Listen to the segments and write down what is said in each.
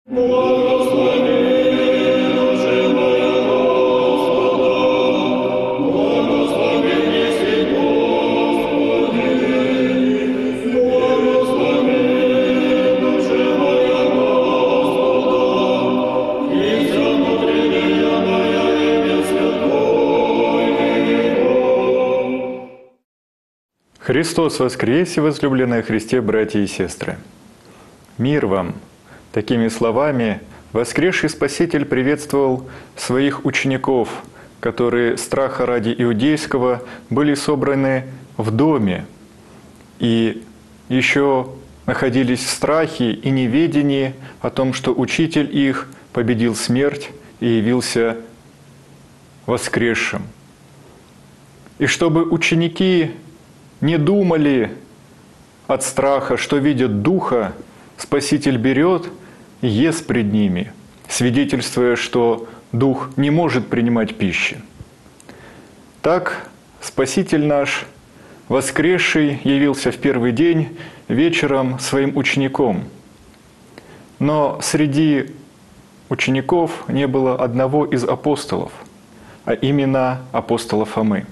Христос воскресе, возлюбленные Христе, братья и сестры! Мир вам! Такими словами воскресший Спаситель приветствовал своих учеников, которые страха ради иудейского были собраны в доме и еще находились в страхе и неведении о том, что Учитель их победил смерть и явился воскресшим. И чтобы ученики не думали от страха, что видят Духа, Спаситель берет и ест пред ними, свидетельствуя, что Дух не может принимать пищи. Так Спаситель наш, воскресший, явился в первый день вечером своим учеником. Но среди учеников не было одного из апостолов, а именно апостола Фомы.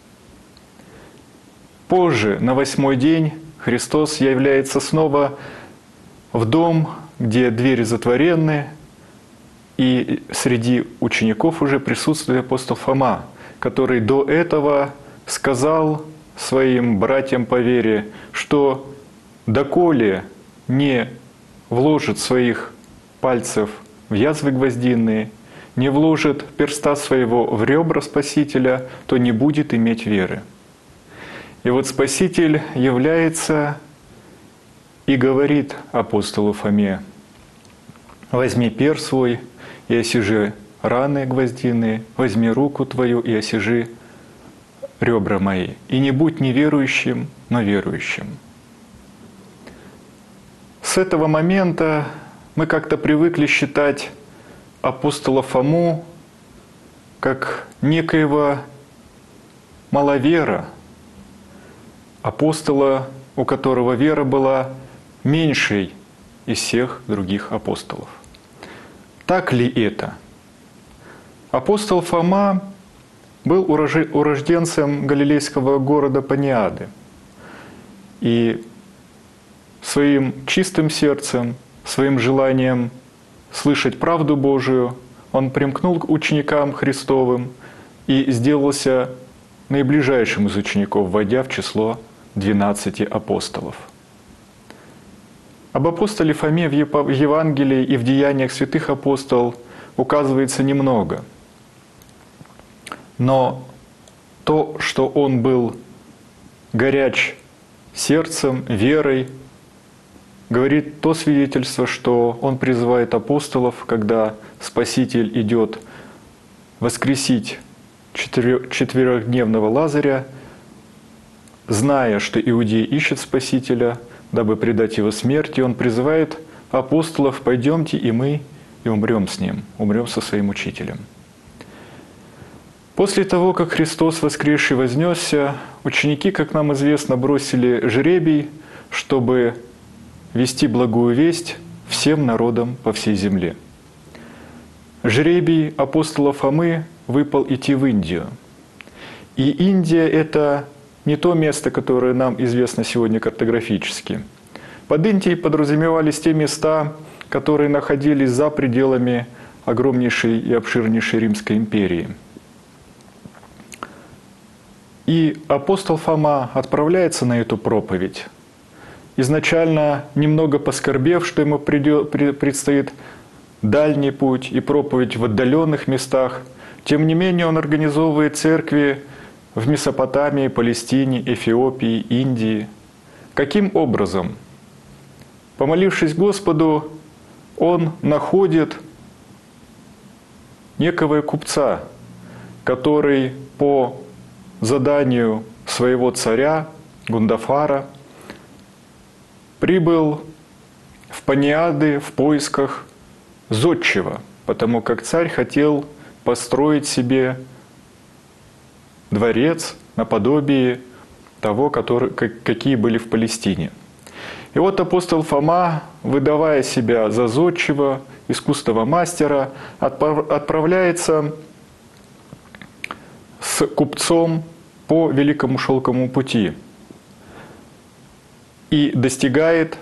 Позже, на 8-й день, Христос является снова в дом, где двери затворены, и среди учеников уже присутствует апостол Фома, который до этого сказал своим братьям по вере, что доколе не вложит своих пальцев в язвы гвоздиные, не вложит перста своего в ребра Спасителя, то не будет иметь веры. И вот Спаситель является и говорит апостолу Фоме: «Возьми перст свой и осижи раны гвоздиные, возьми руку твою и осижи ребра мои, и не будь неверующим, но верующим». С этого момента мы как-то привыкли считать апостола Фому как некоего маловера, апостола, у которого вера была меньшей из всех других апостолов. Так ли это? Апостол Фома был урожденцем галилейского города Паниады. И своим чистым сердцем, своим желанием слышать правду Божию, он примкнул к ученикам Христовым и сделался наиближайшим из учеников, войдя в число 12 апостолов. Об апостоле Фоме в Евангелии и в деяниях святых апостолов указывается немного. Но то, что он был горяч сердцем, верой, говорит то свидетельство, что он призывает апостолов, когда Спаситель идет воскресить четырехдневного Лазаря, зная, что иудеи ищут Спасителя, дабы предать его смерти, он призывает апостолов: «Пойдемте, и мы и умрем с ним, умрем со своим учителем». После того, как Христос воскресший вознесся, ученики, как нам известно, бросили жребий, чтобы вести благую весть всем народам по всей земле. Жребий апостола Фомы выпал идти в Индию. И Индия — это не то место, которое нам известно сегодня картографически. Под Индией подразумевались те места, которые находились за пределами огромнейшей и обширнейшей Римской империи. И апостол Фома отправляется на эту проповедь, изначально немного поскорбев, что ему предстоит дальний путь и проповедь в отдаленных местах. Тем не менее, он организовывает церкви в Месопотамии, Палестине, Эфиопии, Индии. Каким образом? Помолившись Господу, он находит некого купца, который по заданию своего царя Гундафара прибыл в Паниады в поисках зодчего, потому как царь хотел построить себе дворец наподобие того, какие были в Палестине. И вот апостол Фома, выдавая себя за зодчего, искусного мастера, отправляется с купцом по Великому Шелковому пути и достигает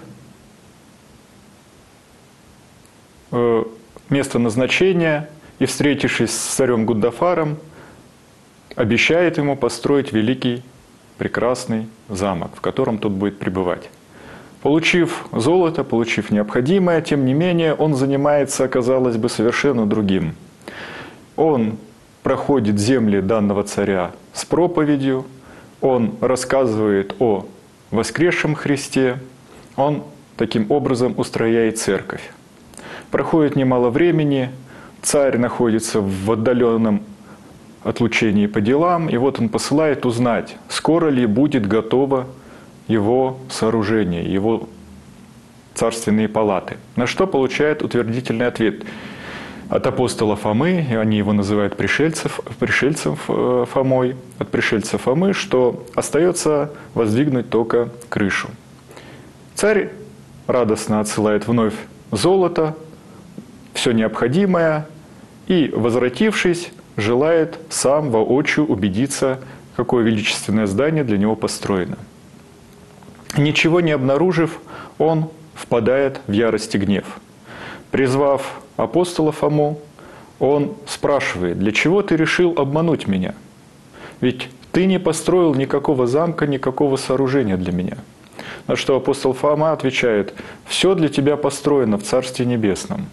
места назначения и, встретившись с царем Гундафаром, обещает ему построить великий, прекрасный замок, в котором тот будет пребывать. Получив золото, получив необходимое, тем не менее, он занимается, казалось бы, совершенно другим. Он проходит земли данного царя с проповедью, он рассказывает о воскресшем Христе, он таким образом устрояет церковь. Проходит немало времени, царь находится в отдаленном отлучении по делам, и вот он посылает узнать, скоро ли будет готово его сооружение, его царственные палаты. На что получает утвердительный ответ от апостола Фомы, и они его называют пришельцем Фомой, от пришельца Фомы, что остается воздвигнуть только крышу. Царь радостно отсылает вновь золото, все необходимое, и, возвратившись, желает сам воочию убедиться, какое величественное здание для него построено. Ничего не обнаружив, он впадает в ярость и гнев. Призвав апостола Фому, он спрашивает: «Для чего ты решил обмануть меня? Ведь ты не построил никакого замка, никакого сооружения для меня». На что апостол Фома отвечает: «Все для тебя построено в Царстве Небесном».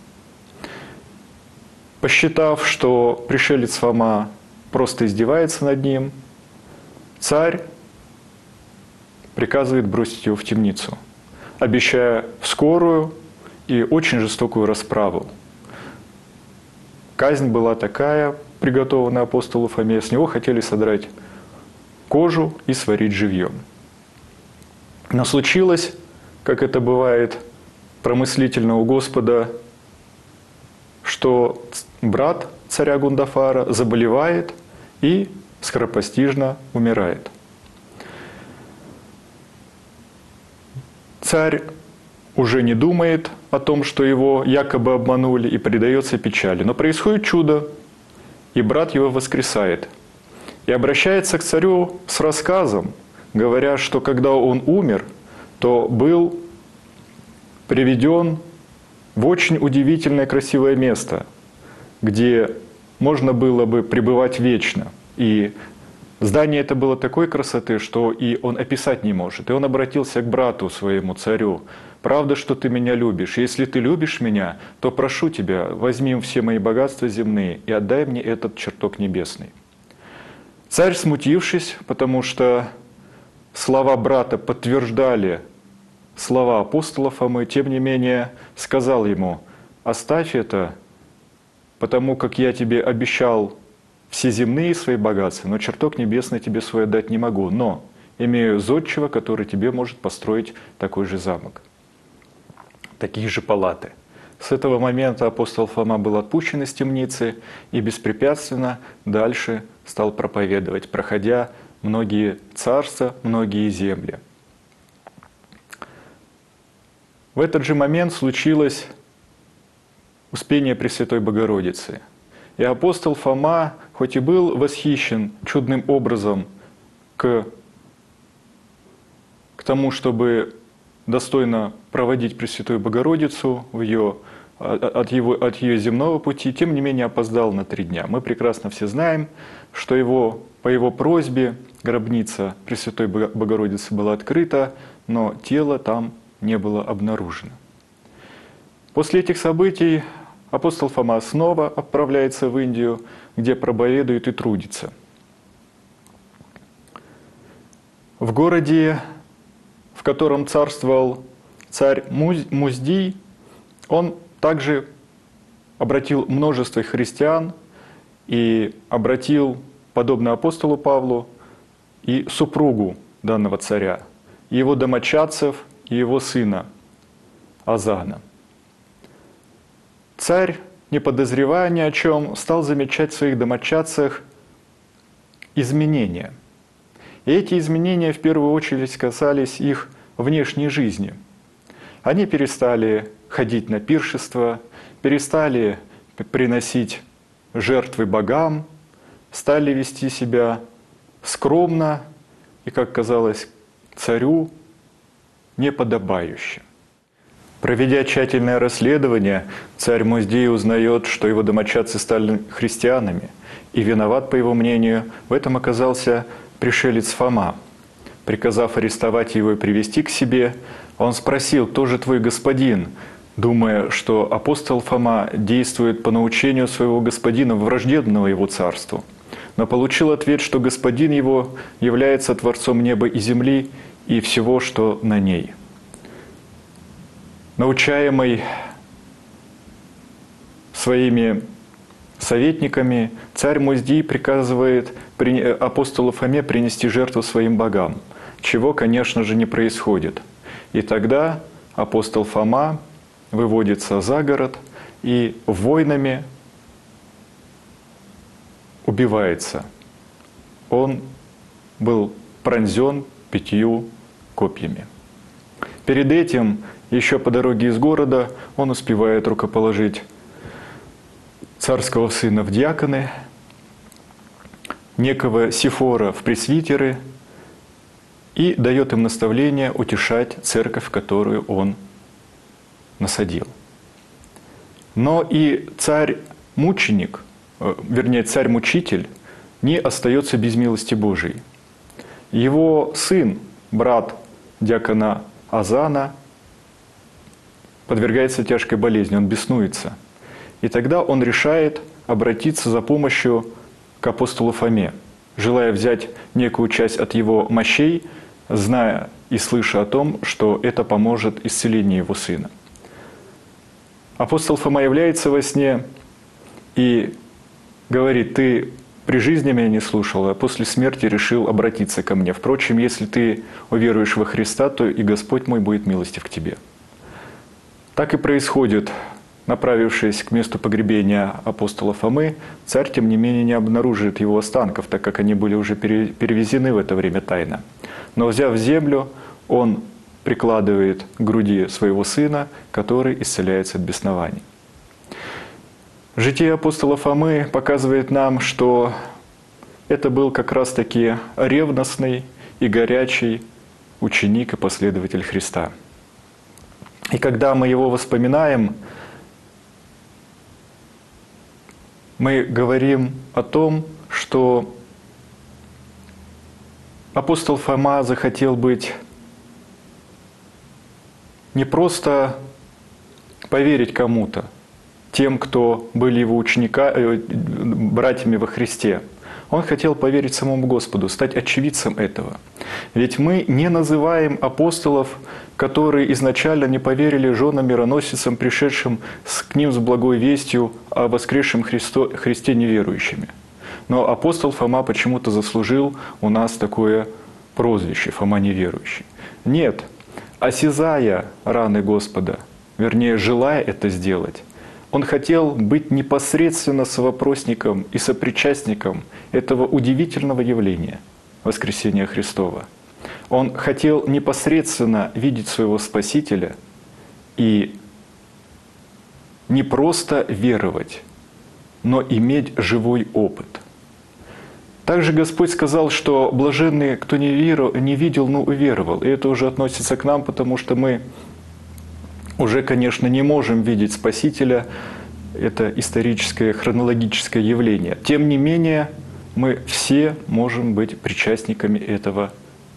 Посчитав, что пришелец Фома просто издевается над ним, царь приказывает бросить его в темницу, обещая скорую и очень жестокую расправу. Казнь была такая, приготованная апостолу Фоме, с него хотели содрать кожу и сварить живьем. Но случилось, как это бывает промыслительно у Господа, что брат царя Гундафара заболевает и скоропостижно умирает. Царь уже не думает о том, что его якобы обманули, и предается печали. Но происходит чудо, и брат его воскресает. И обращается к царю с рассказом, говоря, что когда он умер, то был приведен в очень удивительное красивое место, где можно было бы пребывать вечно. И здание это было такой красоты, что и он описать не может. И он обратился к брату своему, царю: «Правда, что ты меня любишь? Если ты любишь меня, то прошу тебя, возьми все мои богатства земные и отдай мне этот чертог небесный». Царь, смутившись, потому что слова брата подтверждали слова апостола Фомы, тем не менее сказал ему: «Оставь это, потому как я тебе обещал все земные свои богатства, но чертог небесный тебе свой отдать не могу, но имею зодчего, который тебе может построить такой же замок, такие же палаты». С этого момента апостол Фома был отпущен из темницы и беспрепятственно дальше стал проповедовать, проходя многие царства, многие земли. В этот же момент случилось Успение Пресвятой Богородицы. И апостол Фома, хоть и был восхищен чудным образом к тому, чтобы достойно проводить Пресвятую Богородицу от ее земного пути, тем не менее опоздал на 3 дня. Мы прекрасно все знаем, что по его просьбе гробница Пресвятой Богородицы была открыта, но тело там не было обнаружено. После этих событий апостол Фома снова отправляется в Индию, где проповедует и трудится. В городе, в котором царствовал царь Муздий, он также обратил множество христиан и обратил, подобно апостолу Павлу, и супругу данного царя, и его домочадцев, и его сына Азана. Царь, не подозревая ни о чем, стал замечать в своих домочадцах изменения. И эти изменения в первую очередь касались их внешней жизни. Они перестали ходить на пиршества, перестали приносить жертвы богам, стали вести себя скромно и, как казалось царю, неподобающе. Проведя тщательное расследование, царь Муздей узнает, что его домочадцы стали христианами, и виноват, по его мнению, в этом оказался пришелец Фома. Приказав арестовать его и привести к себе, он спросил: «Кто же твой господин?», думая, что апостол Фома действует по научению своего господина, враждебного его царству. Но получил ответ, что господин его является Творцом неба и земли и всего, что на ней. Научаемый своими советниками, царь Муздий приказывает апостолу Фоме принести жертву своим богам, чего, конечно же, не происходит. И тогда апостол Фома выводится за город и войнами убивается. Он был пронзен 5 копьями. Перед этим, еще по дороге из города, он успевает рукоположить царского сына в диаконы, некого Сифора в пресвитеры и дает им наставление утешать церковь, которую он насадил. Но и царь-мученик, вернее, царь-мучитель не остается без милости Божией. Его сын, брат диакона Азана, подвергается тяжкой болезни, он беснуется. И тогда он решает обратиться за помощью к апостолу Фоме, желая взять некую часть от его мощей, зная и слыша о том, что это поможет исцелению его сына. Апостол Фома является во сне и говорит: «Ты при жизни меня не слушал, а после смерти решил обратиться ко мне. Впрочем, если ты уверуешь во Христа, то и Господь мой будет милостив к тебе». Так и происходит. Направившись к месту погребения апостола Фомы, царь, тем не менее, не обнаружит его останков, так как они были уже перевезены в это время тайно. Но, взяв землю, он прикладывает к груди своего сына, который исцеляется от беснований. Житие апостола Фомы показывает нам, что это был как раз-таки ревностный и горячий ученик и последователь Христа. И когда мы его вспоминаем, мы говорим о том, что апостол Фома захотел быть не просто поверить кому-то, тем, кто были его братьями во Христе. Он хотел поверить самому Господу, стать очевидцем этого. Ведь мы не называем апостолов, которые изначально не поверили женам-мироносицам, пришедшим к ним с благой вестью о воскресшем Христе неверующими. Но апостол Фома почему-то заслужил у нас такое прозвище — Фома неверующий. Нет, осязая раны Господа, вернее, желая это сделать, он хотел быть непосредственно совопросником и сопричастником этого удивительного явления — воскресения Христова. Он хотел непосредственно видеть своего Спасителя и не просто веровать, но иметь живой опыт. Также Господь сказал, что блаженны, кто не видел, но уверовал. И это уже относится к нам, потому что мы уже, конечно, не можем видеть Спасителя. Это историческое, хронологическое явление. Тем не менее, мы все можем быть причастниками этого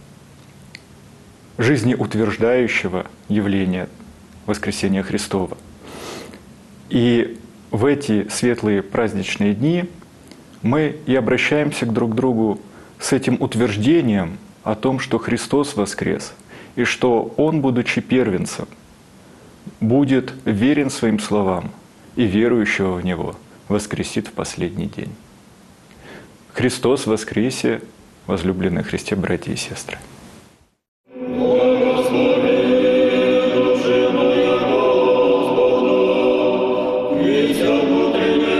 жизнеутверждающего явления воскресения Христова. И в эти светлые праздничные дни мы и обращаемся друг к другу с этим утверждением о том, что Христос воскрес, и что Он, будучи первенцем, будет верен своим словам, и верующего в Него воскресит в последний день. Христос воскресе, возлюбленные Христе, братья и сестры! Благослови душу моя Господа, ведь внутренне